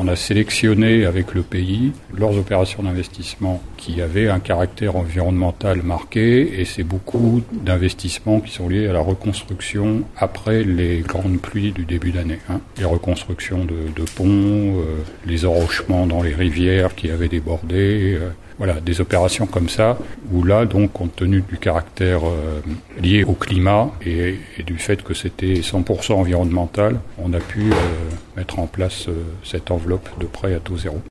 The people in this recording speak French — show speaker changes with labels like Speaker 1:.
Speaker 1: On a sélectionné avec le pays leurs opérations d'investissement qui avaient un caractère environnemental marqué, et c'est beaucoup d'investissements qui sont liés à la reconstruction après les grandes pluies du début d'année. Les reconstructions de ponts, les enrochements dans les rivières qui avaient débordé, voilà, des opérations comme ça, où là, donc, compte tenu du caractère lié au climat et du fait que c'était 100% environnemental, on a pu mettre en place cette enveloppe de prêt à taux zéro.